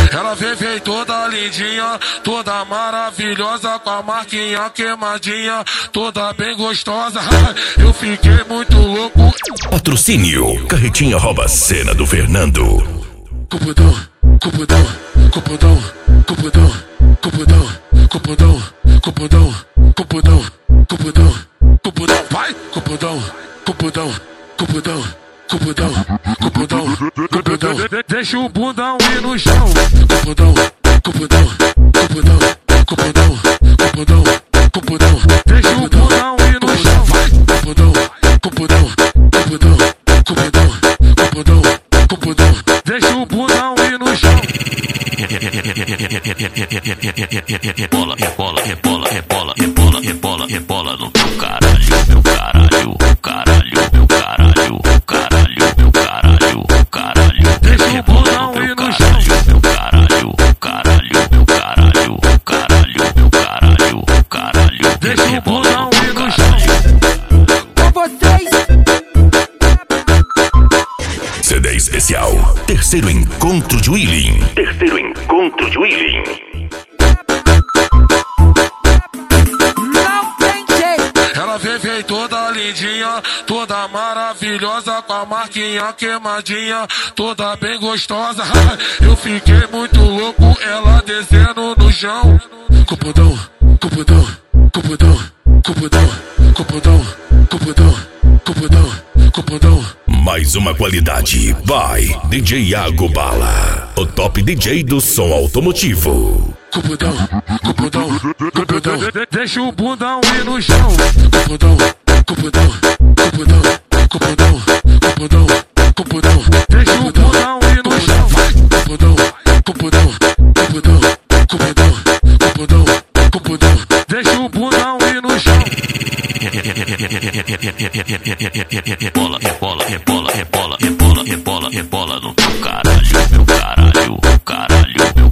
Ela veio toda lindinha, toda maravilhosa, com a marquinha queimadinha, toda bem gostosa. Eu fiquei muito louco. Patrocínio Carretinha rouba a cena do Fernando. Cupudão, cupudão, cupudão, cupudão, cupudão, cupudão, cupudão, cupudão, cupudão, cupudão, vai, cupudão, cupudão, cupudão, cupudão, cupudão, cupudão. Deixa o bundão ir no chão. Cupudão, cupudão, cupudão, cupudão, cupudão, cupudão. Deixa o bundão ir no chão. Vai, cupudão, cupudão, cupudão, cupudão, cupudão, cupudão. Deixa o bundão ir no chão. Rebola, rebola, rebola, rebola, rebola, rebola, rebola no teu caralho, meu caralho, caralho, meu caralho, caralho, meu caralho, caralho. Deixa o bundão ir no chão. Meu caralho, caralho, meu caralho, caralho, meu caralho, caralho. Deixa o bundão ir no chão. Com vocês. CD especial. Terceiro encontro de Willing. Terceiro encontro de Willing. Não tem jeito. Ela veio toda lindinha, toda maravilhosa, com a marquinha queimadinha, toda bem gostosa. Eu fiquei muito louco, ela descendo no chão. Cupudão, cupudão, cupudão, cupudão, cupudão, cupudão, cupudão, cupudão. Mais uma qualidade. Vai, DJ Iago Bala. O top DJ do som automotivo. Cupudão, cupudão, cupudão. Deixa o bundão ir no chão. Cupudão, cupudão, cupudão, cupudão, cupudão, cupudão. Deixa o bundão ir no chão. Cupudão, cupudão, cupudão, cupudão, cupudão, cupudão. Deixa o bundão ir no chão. Rebola, rebola, rebola, rebola, rebola, rebola, rebola no teu caralho, meu caralho, caralho, meu